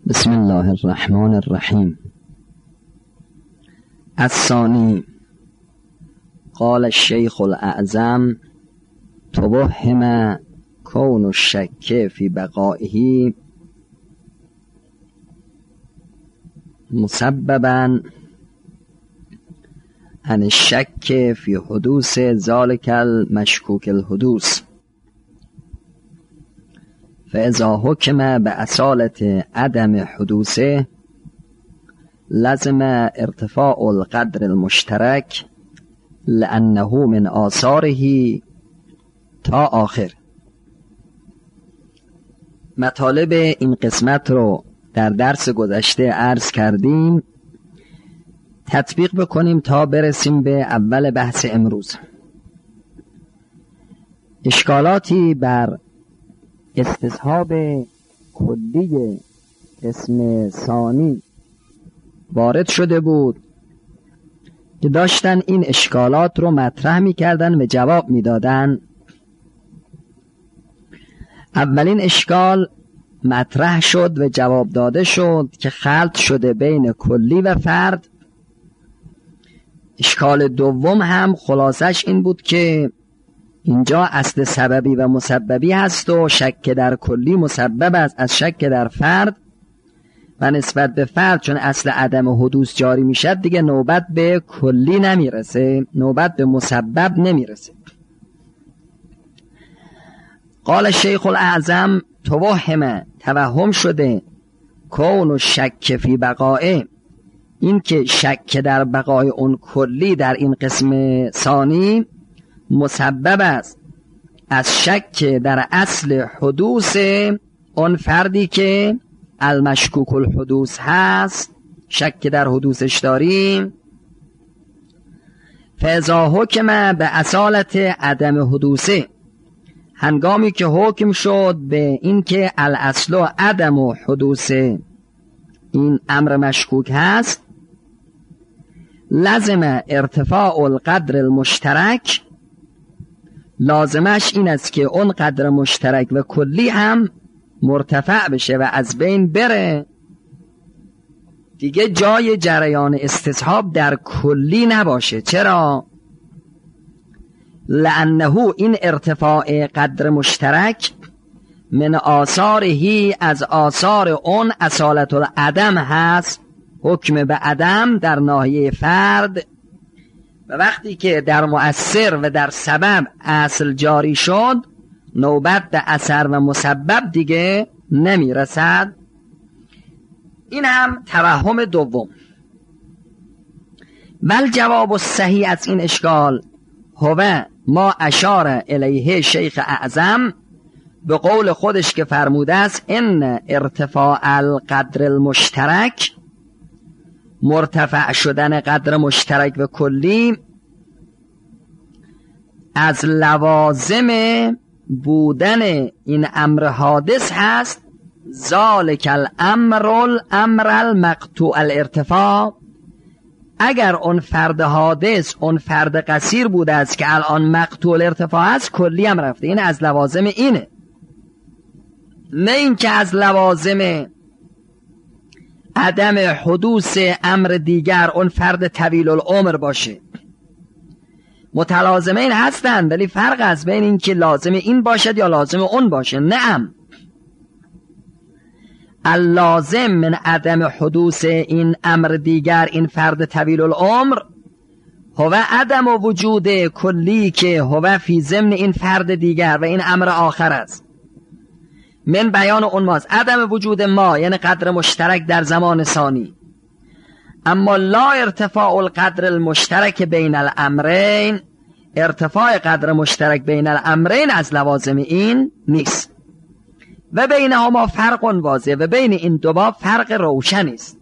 بسم الله الرحمن الرحیم. الثانی، قال الشیخ الاعظم توهم کون الشک فی بقائه مسببا عن الشک فی حدوث ذلك المشکوک الحدوث، فاذا حکم باصالة عدم حدوثه لزم ارتفاع القدر المشترک لانه من آثاره تا آخر. مطالب این قسمت رو در درس گذشته عرض کردیم، تطبیق بکنیم تا برسیم به اول بحث امروز. اشکالاتی بر استصحاب کلی اسم ثانی وارد شده بود که داشتن این اشکالات رو مطرح می‌کردن و جواب می‌دادن. اولین اشکال مطرح شد و جواب داده شد که خلط شده بین کلی و فرد. اشکال دوم هم خلاصش این بود که اینجا اصل سببی و مسببی هست و شک در کلی مسبب است از شک در فرد، و نسبت به فرد چون اصل عدم حدوث جاری میشد دیگه نوبت به کلی نمیرسه، نوبت به مسبب نمیرسه. قال شیخ الاعظم توهم شده کون شک فی بقائه، این که شک در بقای اون کلی در این قسم ثانی مسبب است از شک در اصل حدوث اون فردی که المشکوک الحدوث هست، شک در حدوثش داریم. فاذا حکم به اصالت عدم حدوثه، هنگامی که حکم شد به این که الاصل و عدم و حدوث این امر مشکوک هست، لازم ارتفاع القدر المشترک، لازمش این است که اون قدر مشترک و کلی هم مرتفع بشه و از بین بره. دیگه جای جریان استصحاب در کلی نباشه. چرا؟ لانه این ارتفاع قدر مشترک من آثارهی از آثار اون اصالت العدم هست، حکم به عدم در ناحیه فرد. و وقتی که در مؤثر و در سبب اصل جاری شد نوبت به اثر و مسبب دیگه نمیرسد. این هم توهم دوم. ول جواب الصحیح از این اشکال هو ما اشار الیه شیخ اعظم، به قول خودش که فرموده است ان ارتفاع القدر المشترک، مرتفع شدن قدر مشترک و کلی از لوازم بودن این امر حادث هست. ذالک الامر المقطوع الارتفاع، اگر اون فرد حادث اون فرد قصیر بوده است که الان مقطوع الارتفاع است، کلی هم رفته. این از لوازم اینه، نه این که از لوازم عدم حدوث امر دیگر اون فرد طویل العمر باشه. متلازمین هستند ولی فرق از بین این که لازم این باشد یا لازم اون باشه. نعم، اللازم من عدم حدوث این امر دیگر این فرد طویل العمر هو عدم وجود کلی که هو فی ضمن این فرد دیگر و این امر آخر است. من بیان اون ماست عدم وجود ما یعنی قدر مشترک در زمان ثانی، اما لا ارتفاع القدر المشترک بین الامرین، ارتفاع قدر مشترک بین الامرین از لوازم این نیست. و بینهما فرق واضح، و بین این دو با فرق روشنی است.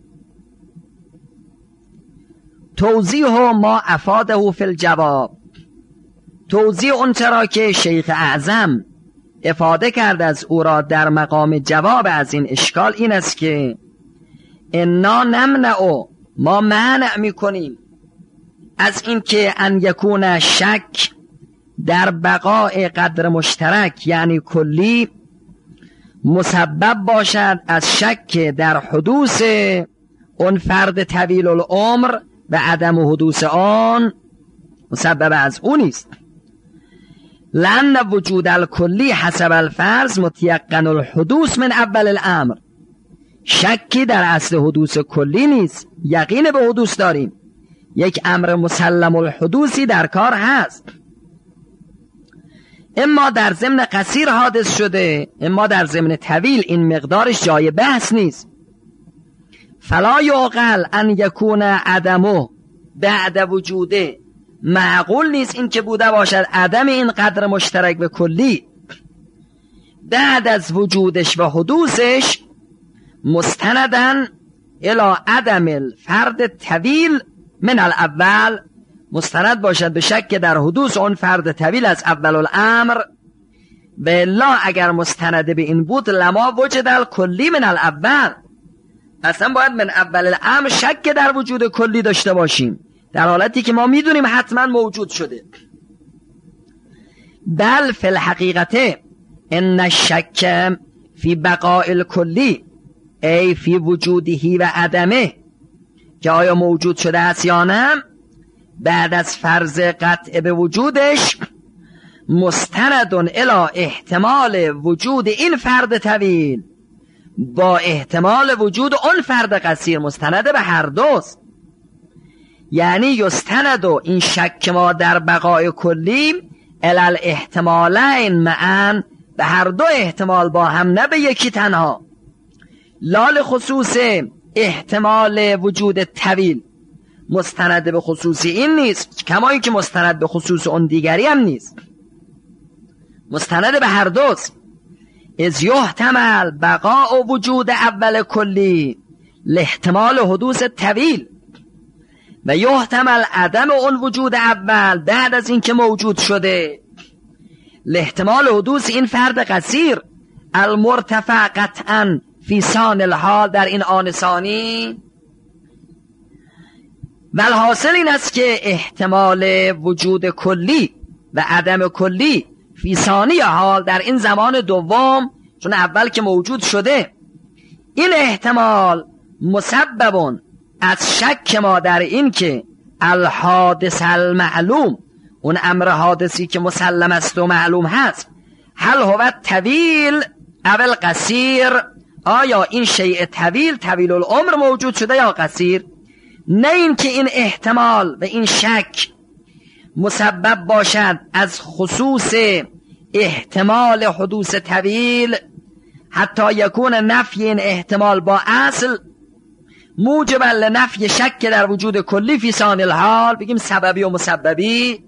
توضیح ما افاده فی الجواب، توضیح اون چرا که شیخ اعظم افاده کرد از او را در مقام جواب از این اشکال این است که انا نمنع، ما منع میکنیم از این که ان یکون شک در بقاء قدر مشترک یعنی کلی مسبب باشد از شک در حدوث اون فرد طویل العمر و عدم حدوث آن مسبب از اون نیست. لأن وجود الکلی حسب الفرض متیقن الحدوث من اول الامر. شکی در اصل حدوث کلی نیست، یقین به حدوث داریم. یک امر مسلم الحدوثی در کار هست، اما در ضمن قصیر حادث شده، اما در ضمن طویل. این مقدارش جای بحث نیست. فلا یعقل ان یکون عدمه بعد وجوده. معقول نیست این که بوده باشد عدم این قدر مشترک به کلی بعد از وجودش و حدوثش مستندن الی عدم الفرد طویل من الاول، مستند باشد به شک در حدوث اون فرد طویل از اول الامر. و الا اگر مستند به این بود لما وجد الکلی من الاول، اصلا باید من اول الامر شک در وجود کلی داشته باشیم، در حالتی که ما میدونیم حتما موجود شده. بل فی الحقیقت ان الشک فی بقاء الکلی ای فی وجودهی و عدمه، که آیا موجود شده است یا نه، بعد از فرض قطع به وجودش مستندون الی احتمال وجود این فرد طویل با احتمال وجود اون فرد قصیر، مستند به هر دوست. یعنی یستند و این شک ما در بقای کلی الی الاحتمالین معا، به هر دو احتمال با هم، نه به یکی تنها. لال خصوص احتمال وجود طویل مستند به خصوصی این نیست، کما این که مستند به خصوص اون دیگری هم نیست، مستند به هر دوست. از یحتمل بقاء وجود اول کلی لاحتمال حدوث طویل و یحتمل عدم اون وجود اول بعد از این که موجود شده لاحتمال حدوث این فرد قصیر المرتفع قطعا فی ثان الحال، در این آن ثانی. والحاصل این است که احتمال وجود کلی و عدم کلی فی ثانی حال، در این زمان دوم، چون اول که موجود شده، این احتمال مسببون از شک ما در این که الحادث المعلوم، اون امر حادثی که مسلم است و معلوم هست، هل هو طویل اول قصیر، آیا این شیء طویل العمر موجود شده یا قصیر. نه این که این احتمال و این شک مسبب باشد از خصوص احتمال حدوث طویل، حتی یکون نفی این احتمال با اصل موجب لنفی شک در وجود کلی فی ثان الحال، بگیم سببی و مسببی.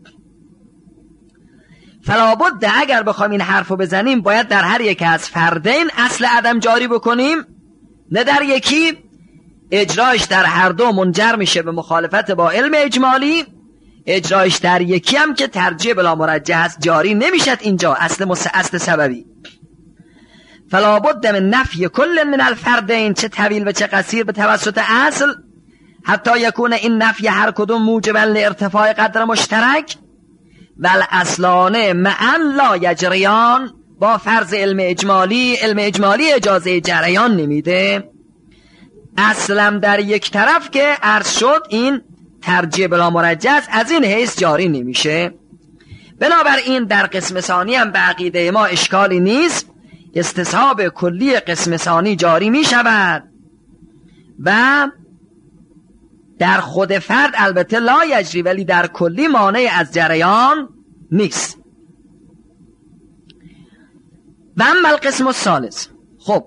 فلا بد، اگر بخوایم این حرفو بزنیم باید در هر یک از فردین اصل عدم جاری بکنیم، نه در یکی. اجرایش در هر دو منجر میشه به مخالفت با علم اجمالی، اجرایش در یکی هم که ترجیح بلا مرجح است جاری نمیشد اینجا اصل سببی. فلا بد من نفی کل من الفردین، چه طویل و چه قصیر، به توسط اصل، حتی یکون این نفی هر کدوم موجبا لارتفاع قدر مشترک و الاصلانه معا لا یجریان. با فرض علم اجمالی اجازه جریان نمیده. اصلا در یک طرف که عرض شد این ترجیح بلا مرجح از این حیث جاری نمیشه. بنابراین در قسم ثانی هم به عقیده ما اشکالی نیست، استصحاب کلی قسم ثانی جاری می شود و در خود فرد البته لا یجری، ولی در کلی مانع از جریان نیست. و اما القسم الثالث، خب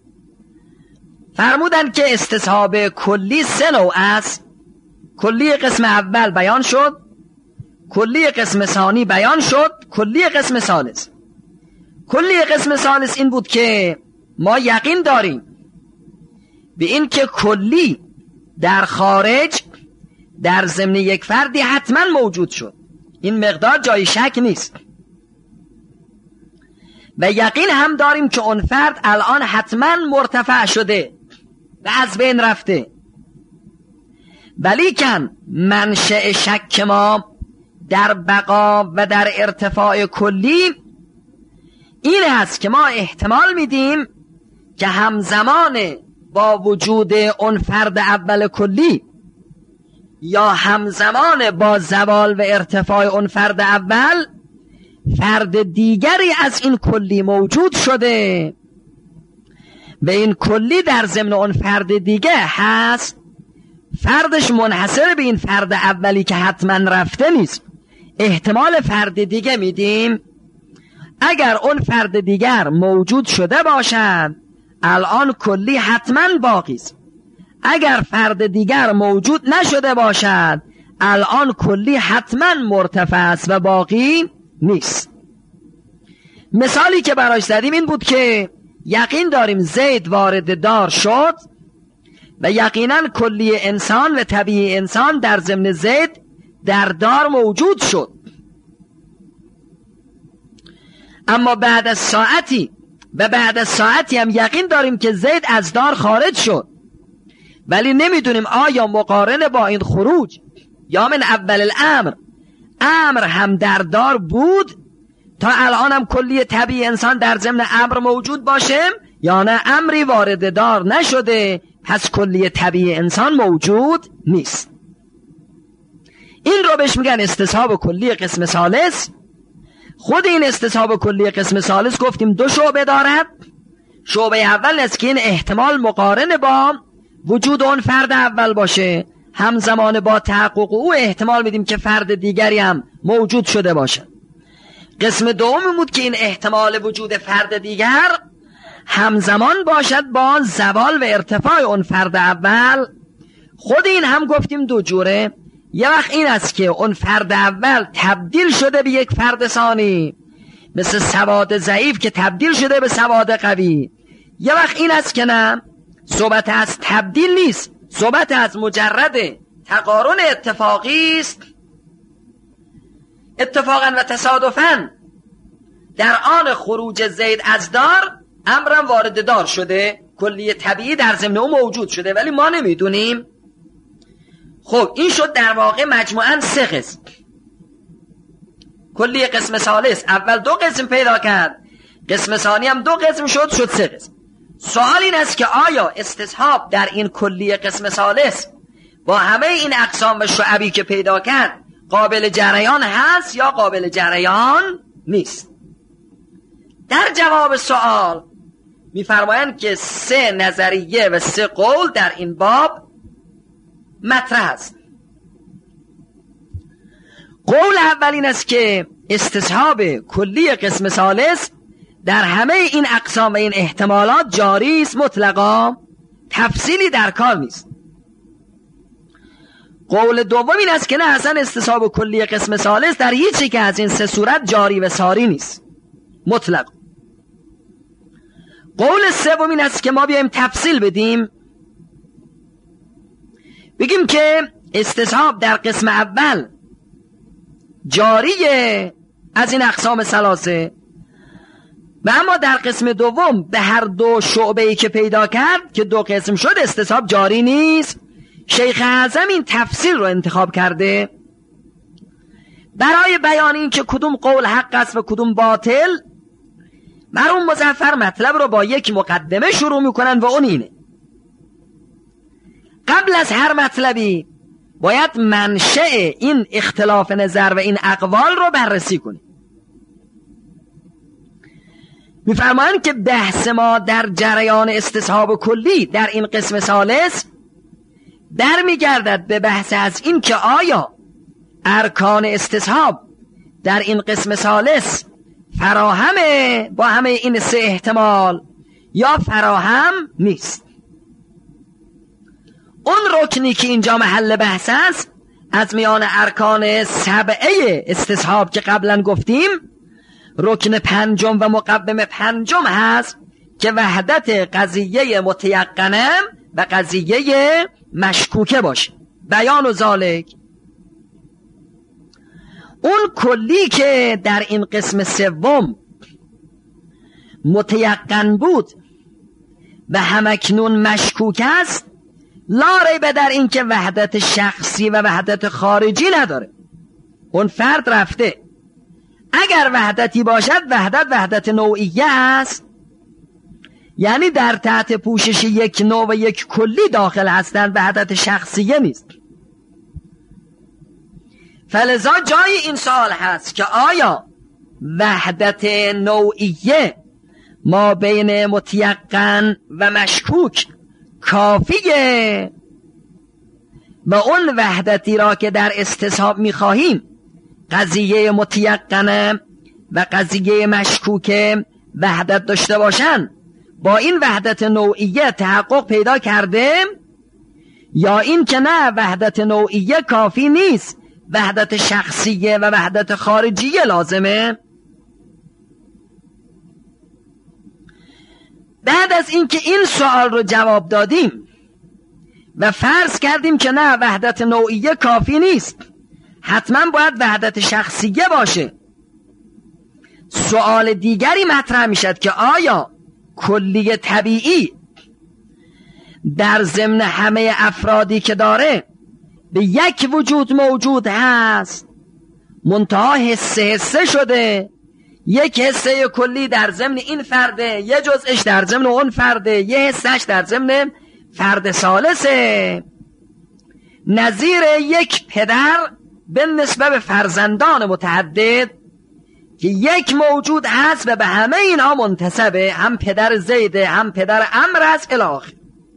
فرمودن که استصحاب کلی سه نوع است. کلی قسم اول بیان شد، کلی قسم ثانی بیان شد، کلی قسم ثالث. کلی قسم ثالث این بود که ما یقین داریم به این که کلی در خارج در ضمن یک فردی حتما موجود شد، این مقدار جای شک نیست. و یقین هم داریم که اون فرد الان حتما مرتفع شده و از بین رفته. ولیکن منشأ شک ما در بقا و در ارتفاع کلی این است که ما احتمال میدیم که همزمان با وجود اون فرد اول کلی یا همزمان با زوال و ارتفاع اون فرد اول فرد دیگری از این کلی موجود شده و این کلی در ضمن اون فرد دیگه هست، فردش منحصر به این فرد اولی که حتما رفته نیست. احتمال فرد دیگه میدیم اگر اون فرد دیگر موجود شده باشد الان کلی حتما باقی است، اگر فرد دیگر موجود نشده باشد الان کلی حتما مرتفع است و باقی نیست. مثالی که براش زدیم این بود که یقین داریم زید وارد دار شد و یقینا کلی انسان و طبیعی انسان در ضمن زید در دار موجود شد، اما بعد از ساعتی هم یقین داریم که زید از دار خارج شد، ولی نمیدونیم آیا مقارن با این خروج یا من اول امر هم در دار بود تا الان هم کلی طبیعی انسان در ضمن امر موجود باشه یا نه امری وارد دار نشده پس کلی طبیعی انسان موجود نیست. این رو بهش میگن استصحاب کلی قسم ثالث. خود این استصحاب کلی قسم ثالث گفتیم دو شعبه دارد. شعبه اول است که این احتمال مقارن با وجود اون فرد اول باشه، همزمان با تحقق او احتمال میدیم که فرد دیگری هم موجود شده باشه. قسم دوم بود که این احتمال وجود فرد دیگر همزمان باشد با زوال و ارتفاع اون فرد اول. خود این هم گفتیم دو جوره. یه وقت این است که اون فرد اول تبدیل شده به یک فرد ثانی، مثل سواد ضعیف که تبدیل شده به سواد قوی. یه وقت این است که نه، صحبت از تبدیل نیست، صحبت از مجرد تقارن اتفاقی است. اتفاقا و تصادفا در آن خروج زید از دار امرم وارد دار شده، کلی طبیعی در ضمن او موجود شده ولی ما نمیدونیم. خب این شد در واقع مجموعاً 3 قسم. کلی قسم ثالث اول 2 قسم پیدا کرد، قسم ثانی هم 2 قسم شد 3 قسم. سوال این است که آیا استصحاب در این کلی قسم ثالث با همه این اقسام و شعبی که پیدا کرد قابل جریان هست یا قابل جریان نیست؟ در جواب سوال میفرمایند که 3 نظریه و 3 قول در این باب مطرح است. قول اول این است که استصحاب کلی قسم ثالث در همه این اقسام و این احتمالات جاری است مطلقا، تفصیلی در کار نیست. قول دوم این است که نه، اصلا استصحاب کلی قسم ثالث در هیچ که از این 3 صورت جاری و ساری نیست مطلق. قول سوم این است که ما بیایم تفصیل بدیم، بگیم که استصحاب در قسم اول جاریه از این اقسام ثلاثه و اما در قسم دوم به هر 2 شعبه‌ای که پیدا کرد که 2 قسم شد استصحاب جاری نیست. شیخ اعظم این تفصیل رو انتخاب کرده برای بیان این که کدوم قول حق است و کدوم باطل. مرحوم مظفر مطلب رو با یک مقدمه شروع میکنن و اون اینه: قبل از هر مطلبی باید منشأ این اختلاف نظر و این اقوال رو بررسی کنیم. میفرمایند که بحث ما در جریان استصحاب کلی در این قسم ثالث در میگردد به بحث از این که آیا ارکان استصحاب در این قسم ثالث فراهمه با همه این 3 احتمال یا فراهم نیست. اون رکنی که اینجا محل بحث است از میان ارکان 7 استصحاب که قبلا گفتیم، رکن 5 و مقوم 5 هست که وحدت قضیه متیقنه و قضیه مشکوکه باشه. بیان و ذالک، اون کلی که در این قسم سوم متیقن بود و همکنون مشکوک است، لا ریب در این که وحدت شخصی و وحدت خارجی نداره. اون فرد رفته، اگر وحدتی باشد وحدت نوعیه است، یعنی در تحت پوشش یک نوع و یک کلی داخل هستند، وحدت شخصیه نیست. فلذا جای این سوال هست که آیا وحدت نوعیه ما بین متیقن و مشکوک کافیه و اون وحدتی را که در استصحاب می‌خواهیم، قضیه متیقنه و قضیه مشکوکه وحدت داشته باشن، با این وحدت نوعیه تحقق پیدا کرده، یا این که نه وحدت نوعیه کافی نیست، وحدت شخصیه و وحدت خارجیه لازمه؟ بعد از اینکه این سوال رو جواب دادیم و فرض کردیم که نه وحدت نوعیه کافی نیست، حتما باید وحدت شخصیه باشه، سوال دیگری مطرح میشد که آیا کلی طبیعی در ضمن همه افرادی که داره به یک وجود موجود هست، منتها حصه شده، یک حصه کلی در ضمن این فرده، یه جزءش در ضمن اون فرده، یه حصهش در ضمن فرد ثالثه، نظیر یک پدر به نسبت به فرزندان متعدد که یک موجود هست و به همه اینها منتسبه، هم پدر زیده هم پدر عمرو است الی آخر.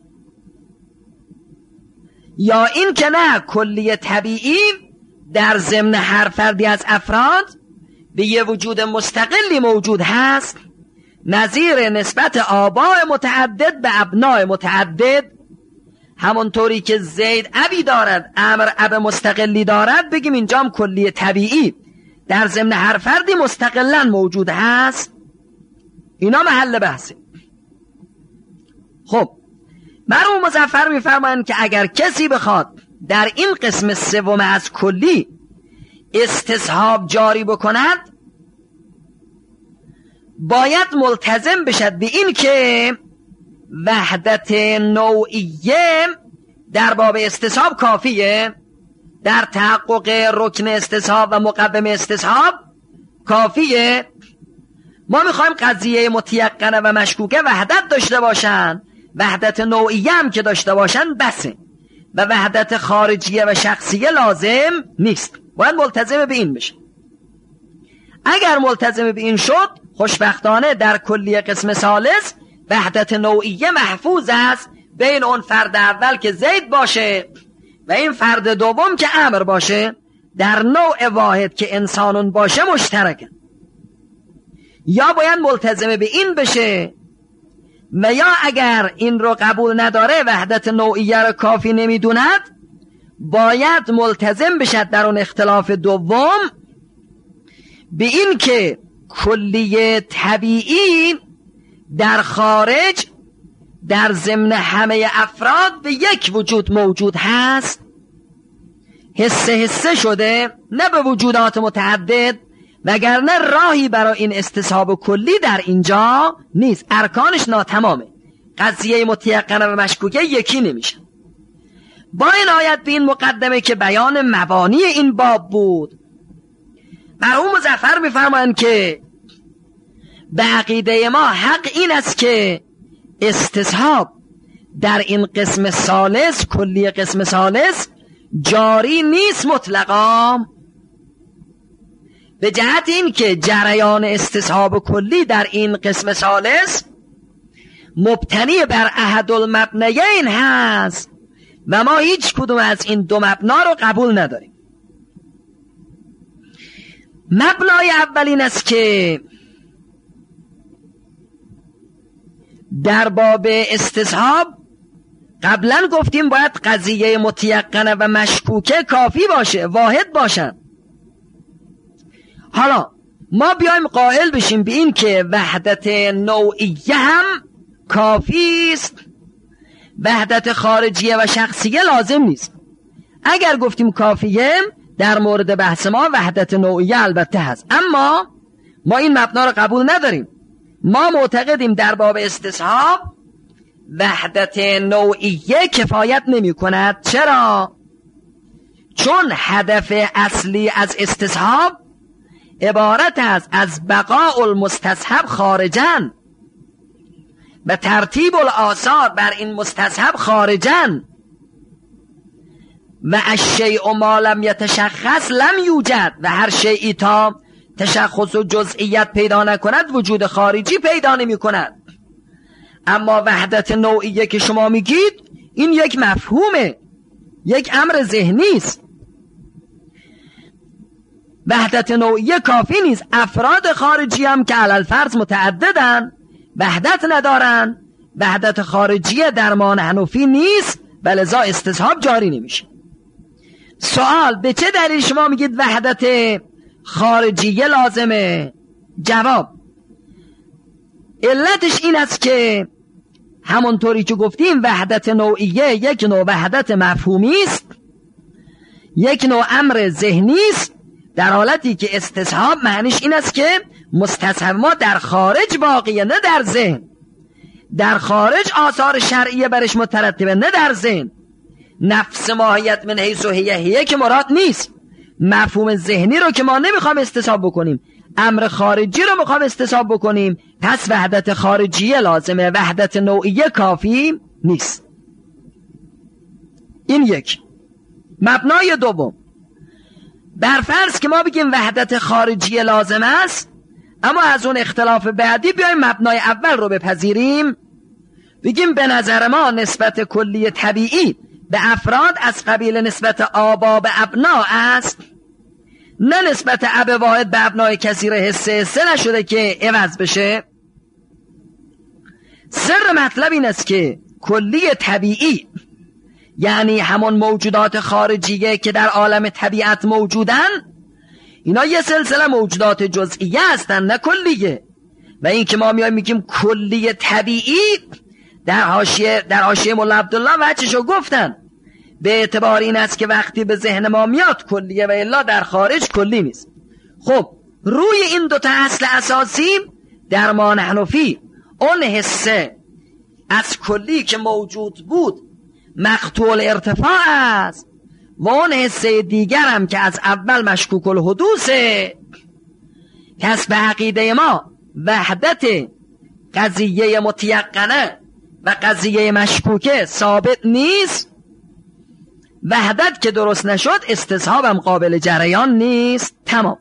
یا این که نه کلی طبیعی در ضمن هر فردی از افراد به یه وجود مستقلی موجود هست، نظیر نسبت آباء متعدد به ابناء متعدد، همونطوری که زید ابی دارد عمرو اب مستقلی دارد، بگیم اینجا هم کلی طبیعی در ضمن هر فردی مستقلا موجود هست. اینا محل بحثه. خب مرحوم مظفر میفرمایند که اگر کسی بخواد در این قسم سوم از کلی استصحاب جاری بکند، باید ملتزم بشد به این که وحدت نوعیه در باب استصحاب کافیه، در تحقق رکن استصحاب و مقوم استصحاب کافیه. ما میخوایم قضیه متیقنه و مشکوکه وحدت داشته باشن، وحدت نوعیه هم که داشته باشن بسه و وحدت خارجیه و شخصیه لازم نیست. باید ملتزم به این بشه. اگر ملتزم به این شد، خوشبختانه در کلیه قسم ثالث وحدت نوعیه محفوظ است بین اون فرد اول که زید باشه و این فرد دوم که عمرو باشه، در نوع واحد که انسانون باشه مشترکن. یا باید ملتزم به این بشه و یا اگر این رو قبول نداره، وحدت نوعیه رو کافی نمیدوند، باید ملتزم بشد در اون اختلاف دوم به این که کلیه طبیعی در خارج در ضمن همه افراد به یک وجود موجود هست، حصه شده، نه به وجودات متعدد، وگرنه راهی برای این استصحاب کلی در اینجا نیست، ارکانش ناتمامه، قضیه متیقنه و مشکوکه یکی نمیشه. با این آیت به این مقدمه که بیان مبانی این باب بود، مرحوم مظفر میفرمایند که به عقیده ما حق این است که استصحاب در این قسم ثالث، کلی قسم ثالث، جاری نیست مطلقا، به جهت این که جریان استصحاب کلی در این قسم ثالث مبتنی بر احد المبنیین هست و ما هیچ کدوم از این دو مبنا رو قبول نداریم. مبنای اولین است که در باب استصحاب قبلا گفتیم باید قضیه متیقنه و مشکوکه کافی باشه، واحد باشن. حالا ما بیایم قائل بشیم به این که وحدت نوعیه هم کافی است، وحدت خارجیه و شخصیه لازم نیست. اگر گفتیم کافیه، در مورد بحث ما وحدت نوعیه البته هست، اما ما این مبنا رو قبول نداریم. ما معتقدیم در باب استصحاب وحدت نوعیه کفایت نمی کند. چرا؟ چون هدف اصلی از استصحاب عبارت است از بقاء المستصحب خارجاً و ترتیب الآثار بر این مستصحب خارجاً و الشیء ما لم یتشخص لم یوجد، و هر شیئی تا تشخص و جزئیت پیدا نکند وجود خارجی پیدا نمی کند. اما وحدت نوعیه که شما میگید این یک مفهومه، یک امر ذهنی است. وحدت نوعیه کافی نیست. افراد خارجی هم که علل فرض متعددن وحدت ندارن، وحدت خارجیه درمان حنفی نیست و لذا استصحاب جاری نمیشه. سوال: به چه دلیل شما میگید وحدت خارجیه لازمه؟ جواب: علتش این است که همونطوری که گفتیم وحدت نوعیه یک نوع وحدت مفهومی است، یک نوع امر ذهنی است، در حالتی که استصحاب معنیش این است که مستصحب ما در خارج واقعه، نه در ذهن. در خارج آثار شرعیه برش مترتبه، نه در ذهن. نفس ماهیت من حیث و هیه که مراد نیست. مفهوم ذهنی رو که ما نمیخوام استصحاب بکنیم، امر خارجی رو میخوام استصحاب بکنیم، پس وحدت خارجیه لازمه، وحدت نوعیه کافی نیست. این یک. مبنای دوم: بر فرض که ما بگیم وحدت خارجیه لازم است، اما از اون اختلاف بعدی بیایم مبنای اول رو بپذیریم، بگیم به نظر ما نسبت کلی طبیعی به افراد از قبیل نسبت آبا به ابنا است، نه نسبت اب واحد به ابنای کثیر حسه نشده که عوض بشه. سر مطلب این است که کلی طبیعی یعنی همون موجودات خارجیه که در عالم طبیعت موجودن، اینا یه سلسله موجودات جزئیه هستن نه کلیه. و این که ما میگیم کلی طبیعی در حاشیه مولا عبدالله وجهشو گفتن، به اعتبار این است که وقتی به ذهن ما میاد کلیه و الا در خارج کلی نیست. خب روی این دوتا اصل اساسی در ما حنفی اون حسه از کلی که موجود بود مقطوع الارتفاع است و اون حسه دیگر هم که از اول مشکوک الحدوثه، پس به عقیده ما وحدت قضیه متیقنه و قضیه مشکوکه ثابت نیست. وحدت که درست نشد استصحابم قابل جریان نیست. تمام.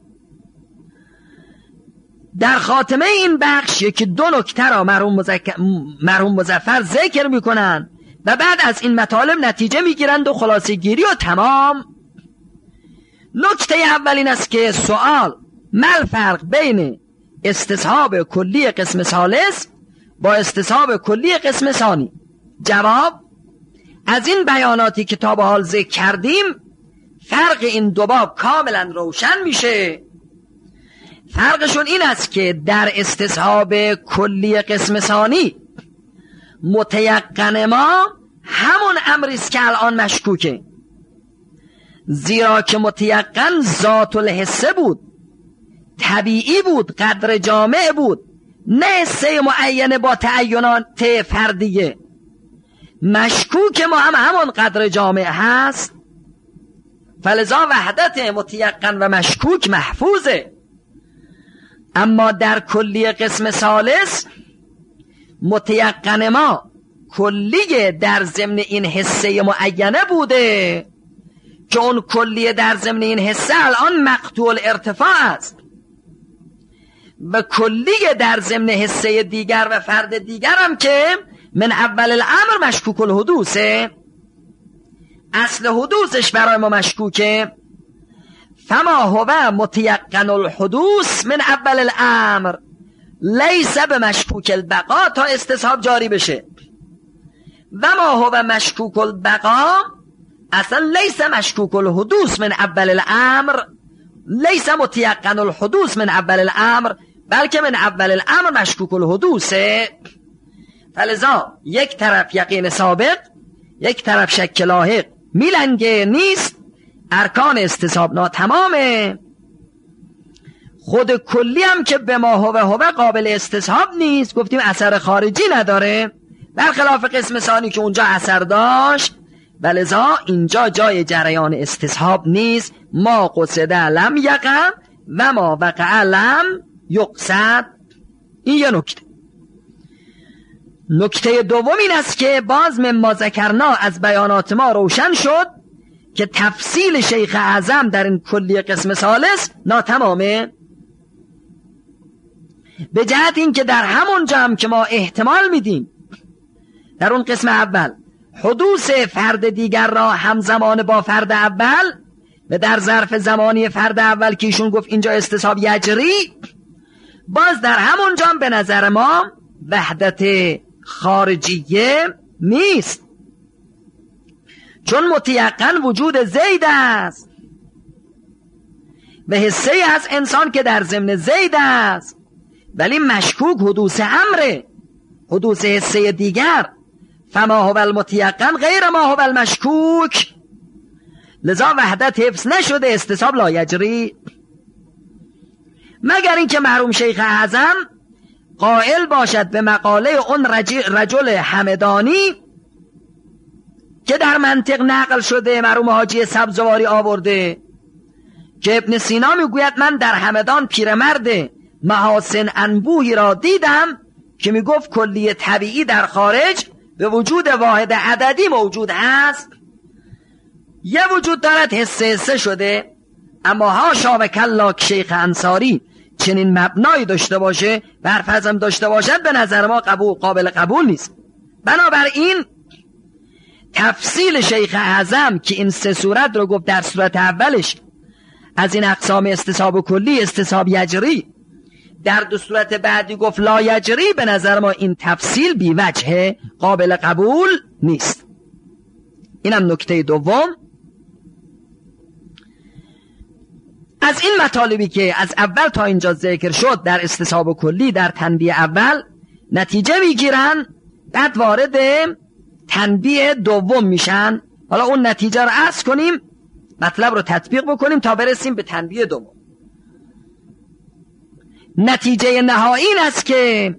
در خاتمه این بخش یکی دو نکته را مرحوم مظفر ذکر میکنن و بعد از این مطالب نتیجه میگیرند و خلاصه گیری و تمام. نکته اول این است که سوال: ما الفرق بین استصحاب کلی قسم ثالث با استصحاب کلی قسم ثانی؟ جواب: از این بیاناتی که تا به حال ذکر کردیم فرق این دو باب کاملا روشن میشه. فرقشون این است که در استصحاب کلی قسم ثانی متیقن ما همون امریست که الان مشکوکه، زیرا که متیقن ذات الحسه بود، طبیعی بود، قدر جامع بود، نه حسه معینه با تعینات فردیه. مشکوک ما هم همون قدر جامع هست، فلذا وحدت متیقن و مشکوک محفوظه. اما در کلی قسم ثالث متیقن ما کلیه در ضمن این حسه معینه بوده که اون کلیه در ضمن این حسه الان مقطوع الارتفاع است و کلیه در ضمن حسه دیگر و فرد دیگر هم که من اول الامر مشکوک الحدوثه، اصل حدوثش برای ما مشکوکه. فما هو متیقن الحدوث من اول الامر لیس بمشکوک البقا تا استصحاب جاری بشه، و ما هو مشکوک البقا اصلا لیس مشکوک الحدوث من اول الامر، لیس متیقن الحدوث من اول الامر بلکه من اول الامر مشکوک الحدوثه. فلذا یک طرف یقین سابق، یک طرف شک لاحق میلنگه نیست، ارکان استصحاب ناتمامه. خود کلی هم که به ما هو قابل استصحاب نیست، گفتیم اثر خارجی نداره، برخلاف قسم ثانی که اونجا اثر داشت، ولذا اینجا جای جریان استصحاب نیست. ما قصده لم یقع و ما وقع لم یقصد. این یه نکته. نکته دوم این است که باز مما ذکرنا از بیانات ما روشن شد که تفصیل شیخ اعظم در این کلی قسم ثالث ناتمامه، به جهت این که در همون جا که ما احتمال میدیم در اون قسم اول حدوث فرد دیگر را همزمان با فرد اول و در ظرف زمانی فرد اول که ایشون گفت اینجا استصحاب یجری، باز در همون جا به نظر ما وحدت خارجیه نیست، چون متیقن وجود زید است و حصه از انسان که در ضمن زید است، ولی مشکوک حدوث امره، حدوث حصه دیگر. فما هو المتیقن غیر ما هو المشکوک، لذا وحدت حفظ نشده، استصحاب لا یجری، مگر اینکه مرحوم شیخ اعظم قائل باشد به مقاله اون رجل همدانی که در منطق نقل شده، مرحوم حاجی سبزواری آورده که ابن سینا میگوید من در همدان پیرمرد محاسن انبوهی را دیدم که میگفت کلی طبیعی در خارج به وجود واحد عددی موجود هست، یه وجود دارد حصه شده، اما هاشا و کلا که شیخ انصاری چنین مبنایی داشته باشه و فرضم داشته باشد به نظر ما قابل قبول نیست. بنابراین تفصیل شیخ اعظم که این سه صورت رو گفت، در صورت اولش از این اقسام استصحاب کلی استصحاب یجری، در دو صورت بعدی گفت لا یجری، به نظر ما این تفصیل بی وجه قابل قبول نیست. اینم نکته دوم. از این مطالبی که از اول تا اینجا ذکر شد در استصحاب کلی در تنبیه اول نتیجه میگیرن، بعد وارد تنبیه دوم میشن. حالا اون نتیجه رو عرض کنیم، مطلب رو تطبیق بکنیم تا برسیم به تنبیه دوم. نتیجه نهایی این است که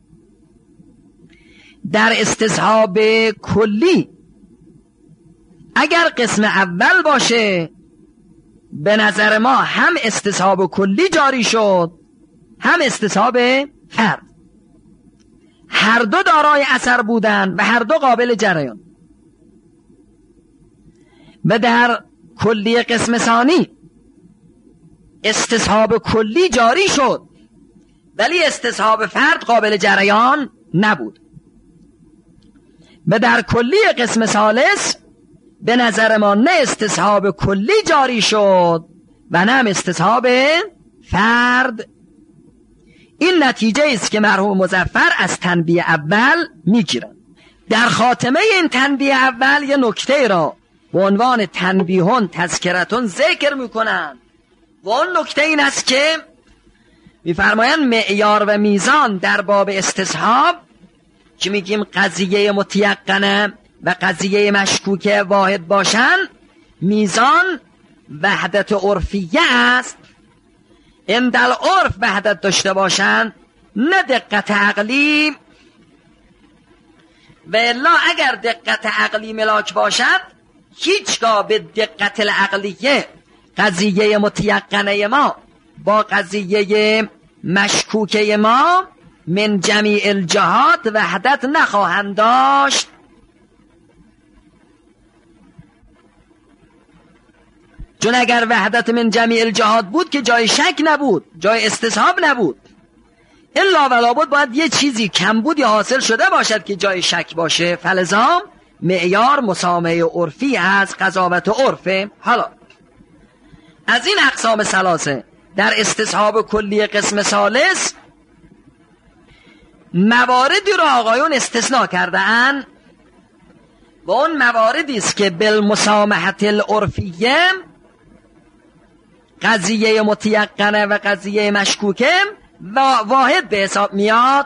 در استصحاب کلی اگر قسم اول باشه به نظر ما هم استصحاب کلی جاری شد هم استصحاب فرد، هر دو دارای اثر بودن و هر دو قابل جریان. و در کلی قسم ثانی استصحاب کلی جاری شد ولی استصحاب فرد قابل جریان نبود. و در کلی قسم ثالث به نظر ما نه استصحاب کلی جاری شد و نه استصحاب فرد. این نتیجه است که مرحوم مظفر از تنبیه اول میگیرن. در خاتمه این تنبیه اول یه نکته را به عنوان تنبیهون تذکرتون ذکر میکنن و اون نکته این است که میفرمایند معیار و میزان در باب استصحاب که میگیم قضیه متیقنه و قضیه مشکوکه واحد باشن، میزان وحدت عرفیه است. اندل عرف وحدت داشته باشن نه دقت عقلی، و الا اگر دقت عقلی ملاک باشد هیچگاه به دقت العقلیه قضیه متیقنه ما با قضیه مشکوکه ما من جمیع الجهات وحدت نخواهند داشت. چون اگر وحدت من جمیع الجهات بود که جای شک نبود، جای استصحاب نبود، الا ولا بود باید یه چیزی کم بود یا حاصل شده باشد که جای شک باشه. فلزام معیار مسامحه عرفی از قضاوت عرفه. حالا از این اقسام ثلاثه در استصحاب کلی قسم ثالث مواردی رو آقایون استثناء کردن و اون مواردی است که بالمسامحت العرفیه قضیه متیقنه و قضیه مشکوکه و واحد به حساب میاد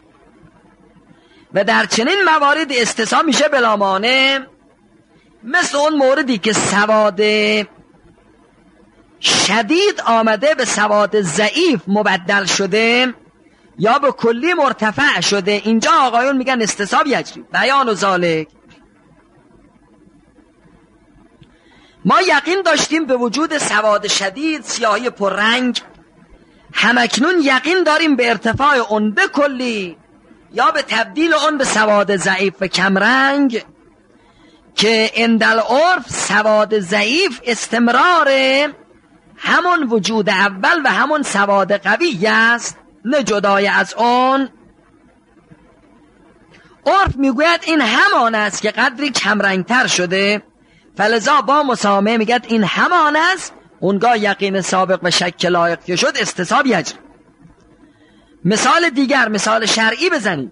و در چنین موارد استثناء میشه بلا مانع، مثل اون موردی که سواد شدید آمده به سواد ضعیف مبدل شده یا به کلی مرتفع شده، اینجا آقایون میگن استصحاب یجری. بیان و ذالک ما یقین داشتیم به وجود سواد شدید، سیاهی پررنگ. همکنون یقین داریم به ارتفاع اون به کلی یا به تبدیل اون به سواد ضعیف و کمرنگ، که اندل عرف سواد ضعیف استمرار همون وجود اول و همون سواد قوی است، نه جدای از اون. عرف میگوید این همان است که قدری کمرنگتر شده، فلذا با مسامه میگد این همان است، اونگاه یقین سابق و شک لایق که شد استصحاب یجری. مثال دیگر، مثال شرعی بزنید.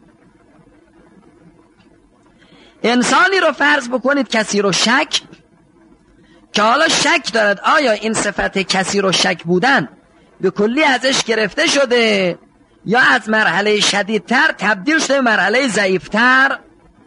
انسانی رو فرض بکنید کسی رو شک، که حالا شک دارد آیا این صفت کسی رو شک بودن به کلی ازش گرفته شده یا از مرحله شدیدتر تبدیل شده به مرحله ضعیفتر.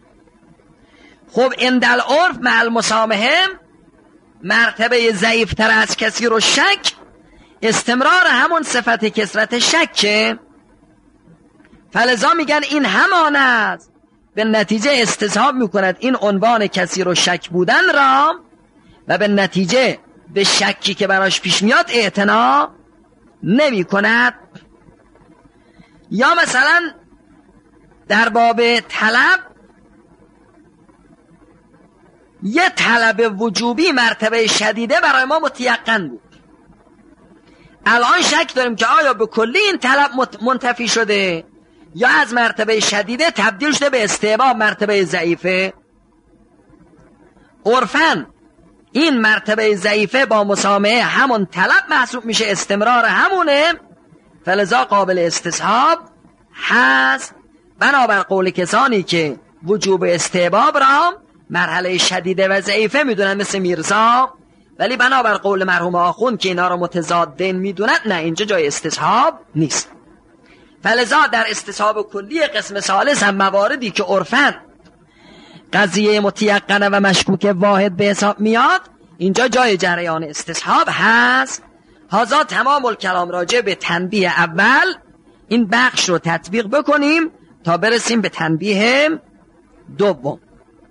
خب اندل عرف مع المسامحه مرتبه ضعیفتر از کسی رو شک استمرار همون صفت کثرت شکه، فلذا میگن این همان است. به نتیجه استصحاب میکند این عنوان کسی رو شک بودن را و به نتیجه به شکی که براش پیش میاد اعتنا نمی کند. یا مثلا در باب طلب، یه طلب وجوبی مرتبه شدیده برای ما متیقن بود، الان شک داریم که آیا به کلی این طلب منتفی شده یا از مرتبه شدیده تبدیل شده به استحباب مرتبه ضعیفه. عرفاً این مرتبه ضعیفه با مسامحه همون طلب محسوب میشه، استمرار همونه، فلذا قابل استصحاب هست. بنابر قول کسانی که وجوب استحباب را مرحله شدیده و ضعیفه میدونن مثل میرزا، ولی بنابر قول مرحوم آخوند که اینا را متضادین میدونن، نه اینجا جای استصحاب نیست. فلذا در استصحاب کلی قسم ثالث هم مواردی که عرفاً قضیه متیقنه و مشکوک واحد به حساب میاد، اینجا جای جریان استصحاب هست. هذا تمام الکلام راجع به تنبیه اول. این بخش رو تطبیق بکنیم تا برسیم به تنبیه دوم.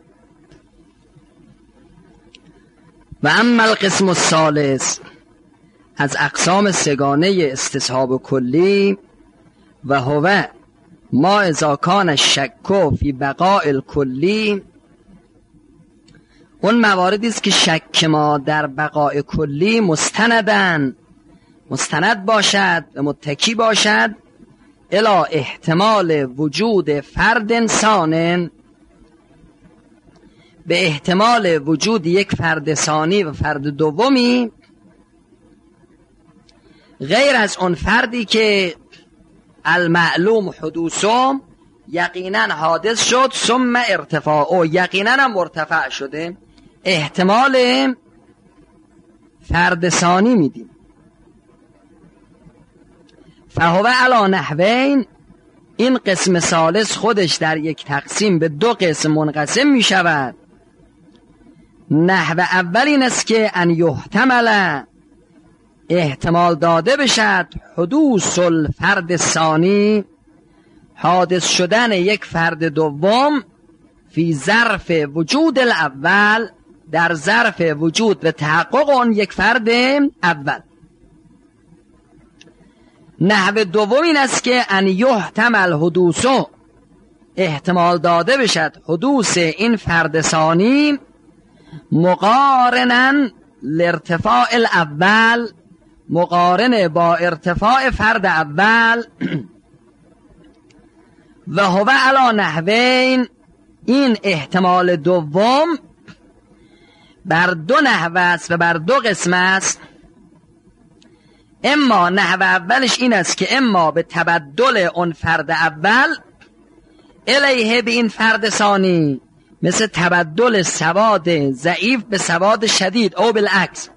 و اما القسم الثالث از اقسام سگانه استصحاب کلی، و هو ما اذا کان الشک فی بقاء الکلی، اون مواردی است که شک ما در بقاء کلی مستند باشد و متکی باشد الی احتمال وجود فرد انسان، به احتمال وجود یک فرد ثانی و فرد دومی غیر از اون فردی که المعلوم حدوثم یقینا حادث شد، ثم ارتفاع یقینا هم مرتفع شده. احتمال فرد ثانی میدیم. فهو علی نحوین، این قسم ثالث خودش در یک تقسیم به دو قسم منقسم می شود. نحو اول این است که ان یحتمل، احتمال داده بشد، حدوث الفرد ثانی، حادث شدن یک فرد دوم، فی ظرف وجود الاول، در ظرف وجود و تحقق اون یک فرد اول. نحو دوم این است که ان یحتمل حدوثو، احتمال داده بشد حدوث این فرد ثانی مقارناً لارتفاع الاول، مقارنه با ارتفاع فرد اول. و هو علی نحوین، این احتمال دوم بر دو نحو است و بر دو قسم است. اما نحو اولش این است که اما به تبدل اون فرد اول الیه به این فرد ثانی، مثل تبدل سواد ضعیف به سواد شدید، او بالعکس.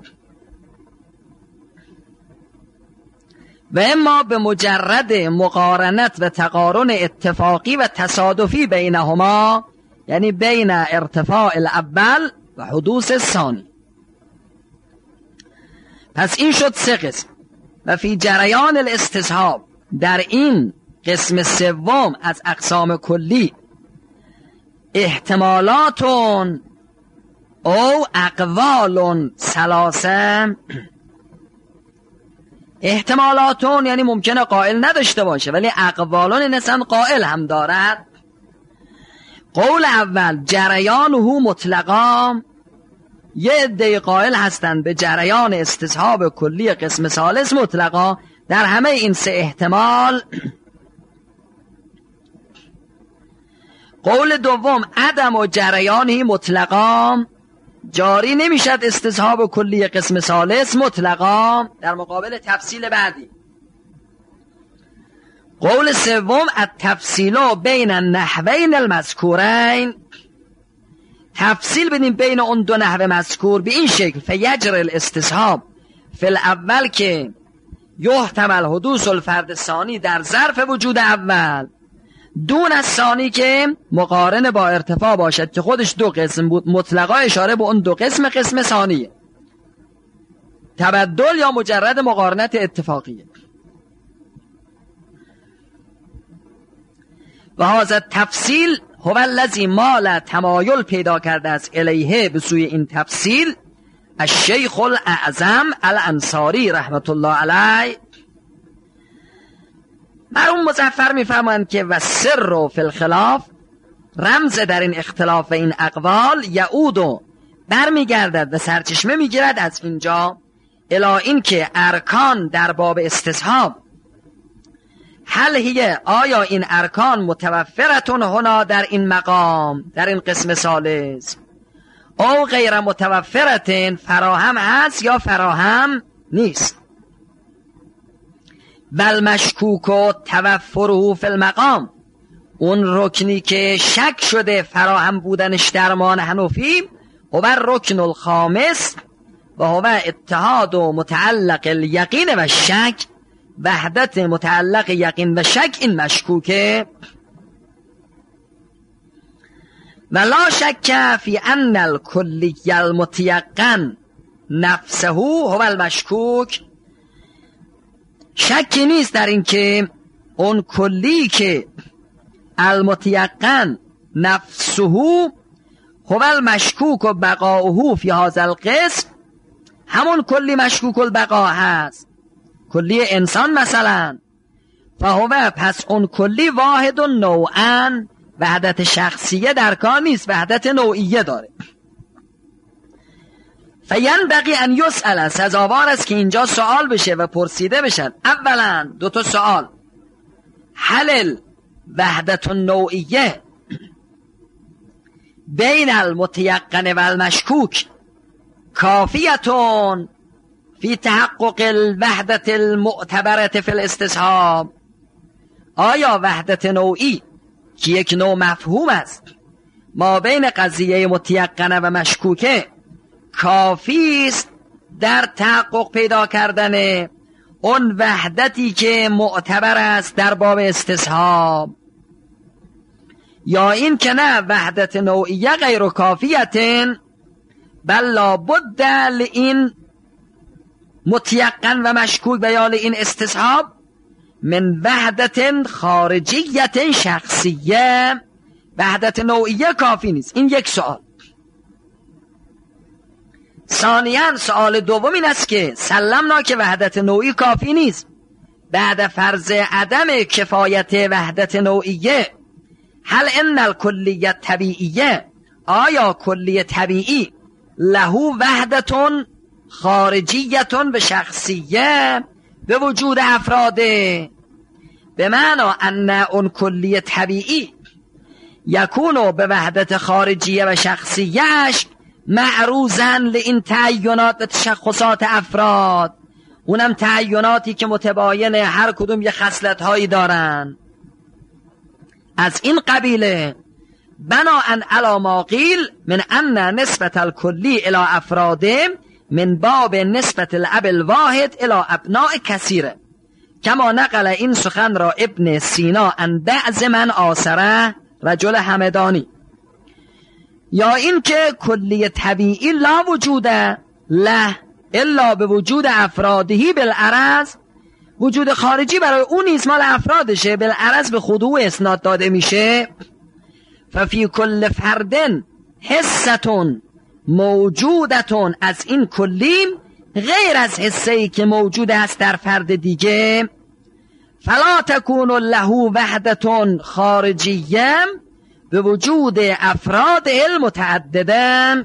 و اما به مجرد مقارنت و تقارن اتفاقی و تصادفی بینهما، یعنی بین ارتفاع الاول و حدوث الثانی. پس این شد سه قسم. و فی جریان الاستصحاب، در این قسم سوم از اقسام کلی، احتمالاتون او اقوال ثلاثه، احتمالاتون یعنی ممکنه قائل نداشته باشه ولی اقوالون این اصلا قائل هم دارد. قول اول جریانه مطلقا، یه عده قائل هستند به جریان استصحاب کلی قسم ثالث مطلقا در همه این سه احتمال. قول دوم عدم و جریانی مطلقا، جاری نمیشد استصحاب کلی قسم ثالث مطلقا در مقابل تفصیل بعدی. قول سوم التفصیل بین النحوین المذکورین، تفصیل بدیم بین اون دو نحو مذکور به این شکل فیجر الاستصحاب فی الاول که یحتمل حدوث الفرد ثانی در ظرف وجود اول، دون از ثانی که مقارن با ارتفاع باشد که خودش دو قسم بود، مطلقا اشاره به اون دو قسم ثانیه، تبدل یا مجرد مقارنت اتفاقیه. و هذا تفصیل هو الذی مال تمایل پیدا کرده است الیه به سوی این تفصیل الشیخ الاعظم الانصاری رحمت الله علیه. مرحوم مظفر میفرمایند که و سر فی الخلاف، رمز در این اختلاف این اقوال یعود و برمیگردد و سرچشمه میگیرد از اینجا الی این که ارکان در باب استصحاب هل هیه، آیا این ارکان متوفرتون هنا در این مقام در این قسم ثالث او غیر متوفرتن، فراهم هست یا فراهم نیست. بل مشکوک و توفره فی المقام، اون رکنی که شک شده فراهم بودنش در مان حنفی هو رکن الخامس و هو اتحاد و متعلق الیقین و شک، وحدت متعلق یقین و شک این مشکوکه. و لا شک فی ان الکلی المتیقن نفسه هو المشکوک، شکی نیست در این که اون کلی که المتیقن نفسه هو المشکوک و بقاؤه فی هذا القسم، همون کلی مشکوک البقا هست، کلی انسان مثلا. فهو پس اون کلی واحد و نوعن، وحدت شخصیه در کار نیست، وحدت نوعیه داره. فینبغی ان یسأل، سزاوار است که اینجا سوال بشه و پرسیده بشن. اولا دو تا سوال، هل وحدت النوعیه بین المتیقن و المشکوک کافیتون فی تحقق الوحدت المعتبرت فی الاستصحاب، آیا وحدت نوعی که یک نوع مفهوم است ما بین قضیه متیقنه و مشکوکه کافی است در تحقق پیدا کردن اون وحدتی که معتبر است در باب استصحاب، یا این که نه وحدت نوعیه غیر کافیتن بل لابد لئین متیقن و مشکوک و یا لئین استصحاب من وحدت خارجیت شخصیه، وحدت نوعیه کافی نیست. این یک سوال. ثانیاً سوال دوم این است که سلمنا که وحدت نوعی کافی نیست، بعد فرض عدم کفایت وحدت نوعیه هل ان الکلیه طبیعیه، آیا کلی طبیعی لهو وحدتون خارجیتون به شخصیه به وجود افراده، به معنی ان اون کلی طبیعی یکونو به وحدت خارجیه و شخصیهش معروضن لئین تعینات و تشخصات افراد، اونم تعیناتی که متباینه هر کدوم یه خصلت هایی دارن. از این قبیله بناءً علی ما قیل من ان نسبت الکلی الی افراده من باب نسبت الاب الواحد الی ابناء کثیره، کما نقل این سخن را ابن سینا عن بعض من آثره رجل همدانی. یا این که کلی طبیعی لا وجوده له الا به وجود افرادهی بالعرض، وجود خارجی برای اون نیست، مال افرادشه، بالعرض به خضوع اسناد داده میشه. ففی کل فردن حستون موجودتون از این کلی غیر از حسه‌ای که موجود است در فرد دیگه، فلا تکون له وحدتون خارجیه به وجود افراد المتعدده،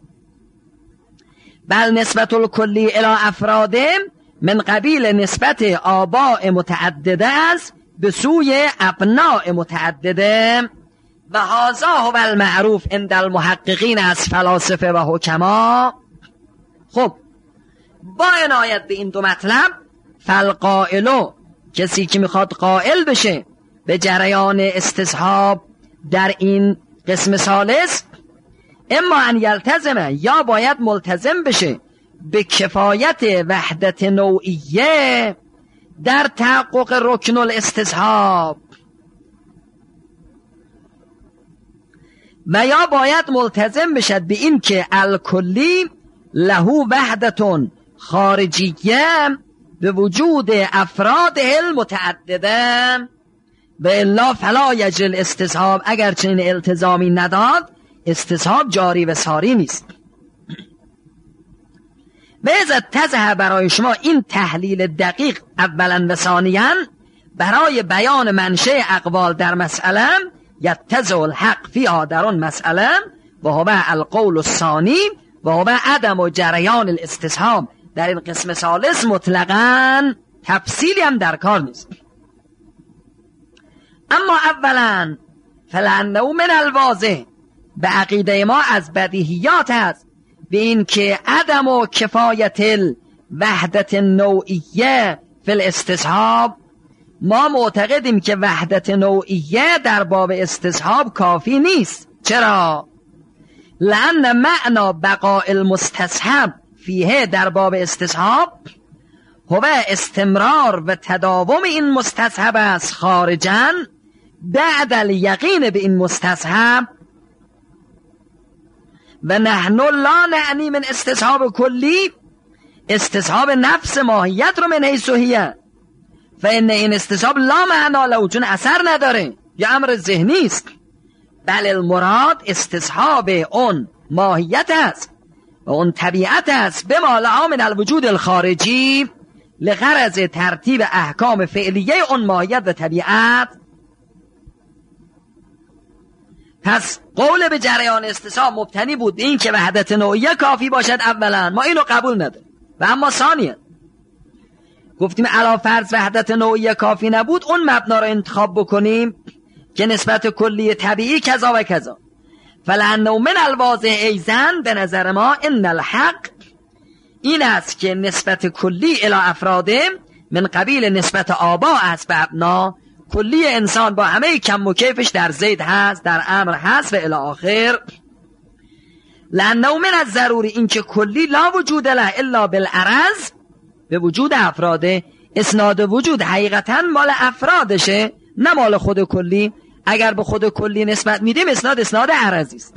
بل نسبت الکلی الی افراد من قبیل نسبت آباء متعدده است به سوی ابناء متعدده. و هذا هو المعروف عند المحققین از فلاسفه و حکما. خب با عنایت به این دو مطلب، فالقائلو، کسی که میخواد قائل بشه به جریان استصحاب در این قسم ثالث، اما ان یلتزمه، یا باید ملتزم بشه به کفایت وحدت نوعیه در تحقق رکن الاستصحاب، و یا باید ملتزم بشد به این که الکلی له وحدتون خارجیه به وجود افراد المتعدده، و الا فلا یجری الاستصحاب، اگر چنین التزامی نداد استصحاب جاری و ساری نیست. بعض تزه برای شما این تحلیل دقیق اولا و ثانیا برای بیان منشأ اقوال در مسئله، یتزه الحق فیها در اون مسئله و هو القول الثانی و هو عدم و جریان الاستصحاب، در این قسم ثالث مطلقاً تفصیلی هم در کار نیست. اما اولا فلانه من الواضح، به عقیده ما از بدیهیات هست به این که عدم و کفایت وحدت نوعیه فی الاستصحاب، ما معتقدیم که وحدت نوعیه در باب استصحاب کافی نیست. چرا؟ لأن معنا بقاء المستصحب فیه، در باب استصحاب هو استمرار و تداوم این مستصحب است خارجاً بعد الیقین به این مستصحب، و نحن لا نعنی من استصحاب کلی استصحاب نفس ماهیت رو من حیث هی، فإن این استصحاب لا معنا له، چون اثر نداره یا امر ذهنی است، بل المراد استصحاب اون ماهیت است و اون طبیعت است به ما لها من الوجود الخارجی لغرض ترتیب احکام فعلیه اون ماهیت و طبیعت. پس قول به جریان استصحاب مبتنی بود این که وحدت نوعیه کافی باشد. اولا ما اینو قبول نداریم، و اما ثانیا گفتیم علا فرض وحدت نوعیه کافی نبود، اون مبنا رو انتخاب بکنیم که نسبت کلی طبیعی کذا و کذا. فلانه من الواضح ایزن، به نظر ما ان الحق این است که نسبت کلی الی افراده من قبیل نسبت آبا است به ابنا، کلی انسان با همه کم و کیفش در زید هست، در امر هست و الی آخر. لانه من از ضروری این که کلی لا وجود له الا بالعرض، به وجود افراده، اسناد وجود حقیقتا مال افرادشه نه مال خود کلی. اگر به خود کلی نسبت میدیم اسناد عرضی است.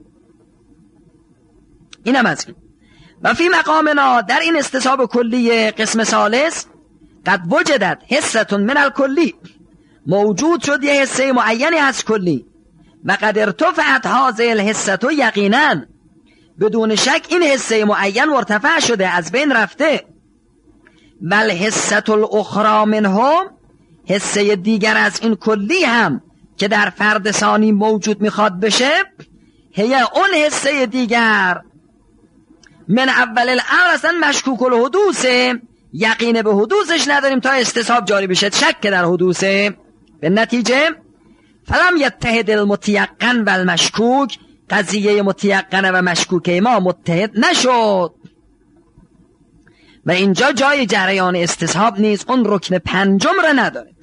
اینم از این. و فی مقامنا، در این استصحاب کلی قسم ثالث، قد وجدت حصتون من الکلی، موجود شد یه حصه معینی از کلی، و قد ارتفعت هذه الحصه یقینا، بدون شک این حصه معین مرتفع شده، از بین رفته. بل حصه الاخرى منهم، حصه دیگر از این کلی هم که در فرد ثانی موجود میخواد بشه، هی اون حصه دیگر من اول الامر اصلا مشکوک الحدوثه، یقین به حدوثش نداریم تا استصحاب جاری بشه، شک در حدوثه. به نتیجه فلم یتحد المتیقن و المشکوک، قضیه متیقنه و مشکوکه ما متحد نشد، و اینجا جای جریان استصحاب نیست، اون رکن پنجم را نداره.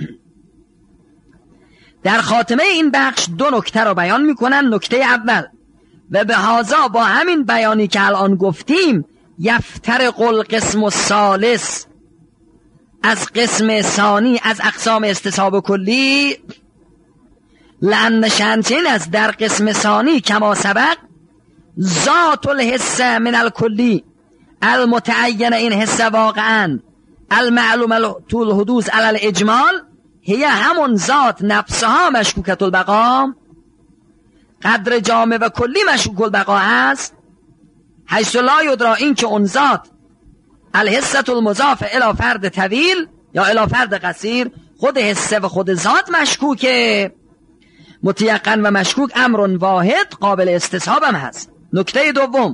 در خاتمه این بخش دو نکته رو بیان میکنن. نکته اول، و به هازا با همین بیانی که الان گفتیم، یفترق القسم الثالث، از قسم ثانی از اقسام استصحاب کلی، لأن شأنچین از در قسم ثانی کما سبق ذات الحصه من الکلی المتعین، این حصه واقعا المعلوم طول حدوث علی الاجمال، هی همون ذات نفسها مشکوکت البقا، قدر جامع و کلی مشکوک البقا هست. حیث لا یدرا، این که اون ذات الحسة المضاف الی فرد طویل یا الی فرد قصیر، خود حسه و خود ذات مشکوکه. متیقن و مشکوک امر واحد قابل استصحاب هم هست. نکته دوم،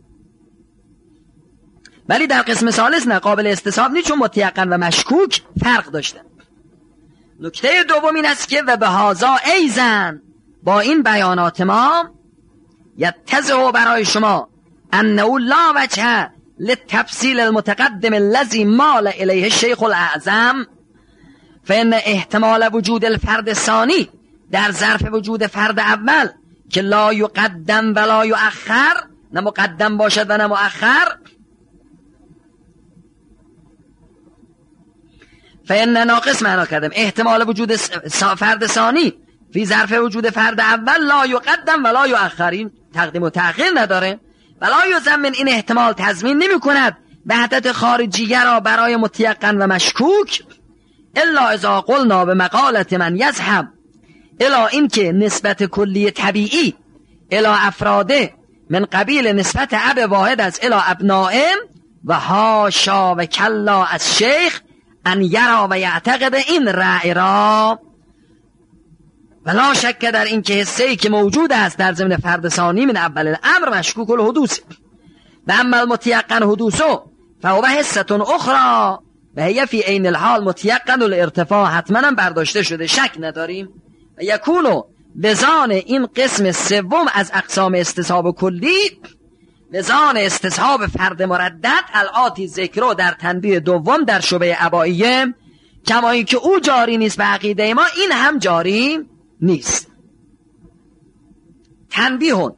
ولی در قسم ثالث نه، قابل استصحاب نیست، چون متیقن و مشکوک فرق داشتن. نکته دوم این است که و به هازا ایزن، با این بیانات ما یتضح برای شما انه لا وجه للتفصیل المتقدم الذی مال الیه الشیخ الاعظم، فان احتمال وجود الفرد الثانی در ظرف وجود فرد اول که لا یقدم ولا یؤخر، نه مقدم باشد و نه مؤخر، فان ناقص معنا کردم، احتمال وجود فرد ثانی فی ظرف وجود فرد اول لا یقدم ولا یؤخر، این تقدیم و تأخیر نداره. ولا یضمن، این احتمال تضمین نمی کند وحدت خارجیه را برای متیقن و مشکوک، الا اذا قلنا به مقالت من یذهب الا، این که نسبت کلی طبیعی الی افراده من قبیل نسبت اب واحد از الی ابنائم و هاشا و کلا از شیخ ان یرا و یعتقد این رأی را. ولا شک در این که حسه‌ای که موجود است در ضمن فرد ثانی من اول الامر مشکوک الحدوث و اما المتیقن حدوثو فهو حسه اخرى و هی فی عین الحال متیقن الارتفاع، حتما هم برداشته شده، شک نداریم. و یکونو وزان این قسم سوم از اقسام استصحاب کلی، وزان استصحاب فرد مردد الآتی ذکرو در تنبیه دوم در شبه ابائیه، کما این که او جاری نیست به عقیده ما، این هم جاری نیست. تنبیهون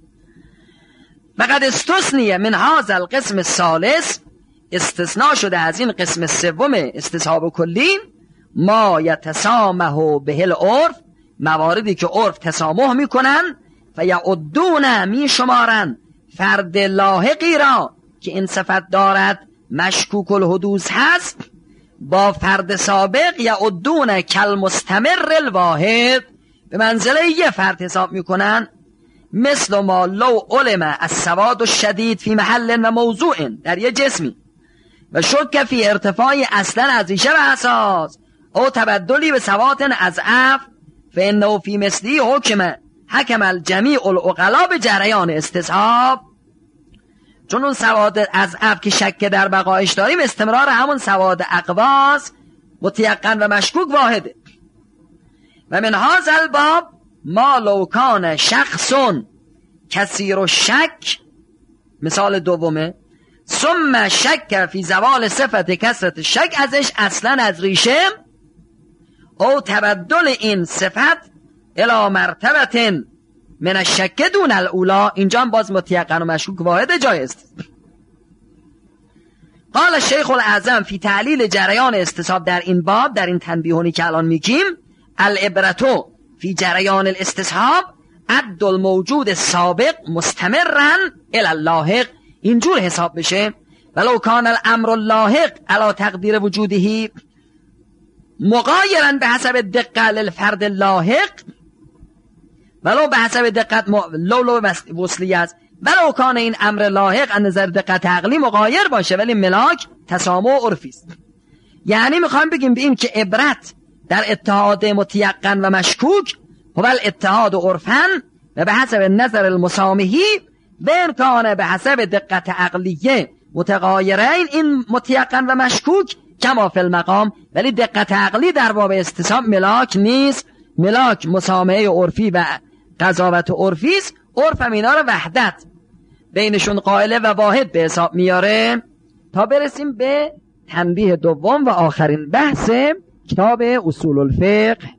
وقد استثنیه من هذا القسم الثالث، استثناء شده از این قسم سوم استصحاب کلی، ما یتسامح به العرف، مواردی که عرف تسامح میکنن، فیعدون می شمارن فرد لاحقی را که این صفت دارد مشکوک الحدوث هست با فرد سابق، یعدون کالمستمر الواحد، به منزله یه فرد حساب میکنن. مثل ما لو علم السواد الشدید فی محل و موضوع، در یه جسمی و شک فی ارتفاع اصلا از ریشه و اساس او تبدلی به سواد از اف، فانه فی مثلی حکم الجمیع العقلا به جریان استصحاب، چون اون سواد از اف که شک در بقایش داریم، استمرار همون سواد اقواس متیقن و مشکوک واحده. و من هذا الباب ما لو کان شخص کثیر الشک، مثال دومه، ثم شک فی زوال صفت کثرت الشک ازش اصلا از ریشه، او تبدل این صفت الی مرتبت من الشک دون الاولا، اینجا باز متیقن و مشکوک واحد جایز. قال الشیخ الاعظم فی تعلیل جریان استصحاب، در این باب، در این تنبیهونی که الان میگیم، العبرتو فی جریان الاستصحاب عد الموجود سابق مستمرن الی اللاحق، اینجور حساب بشه. ولو کان الامر اللاحق علی تقدیر وجوده مغایرا به حسب دقت للفرد اللاحق، ولو به حسب دقت لو وصلی است، ولو کان این امر لاحق از نظر دقت عقلی مغایر باشه، ولی ملاک تسامح عرفی است. یعنی میخوایم بگیم به این که عبرت در اتحاد متیقن و مشکوک هو الاتحاد عرفن و به حسب نظر المسامحی و امکانه به حسب دقت عقلیه متغایرین، این متیقن و مشکوک کما فی المقام، ولی دقت عقلی در باب استصحاب ملاک نیست. ملاک مسامحه عرفی و قضاوت عرفی است. عرف هم اینا رو وحدت بینشون قائله و واحد به حساب میاره. تا برسیم به تنبیه دوم و آخرین بحث کتاب اصول الفقه.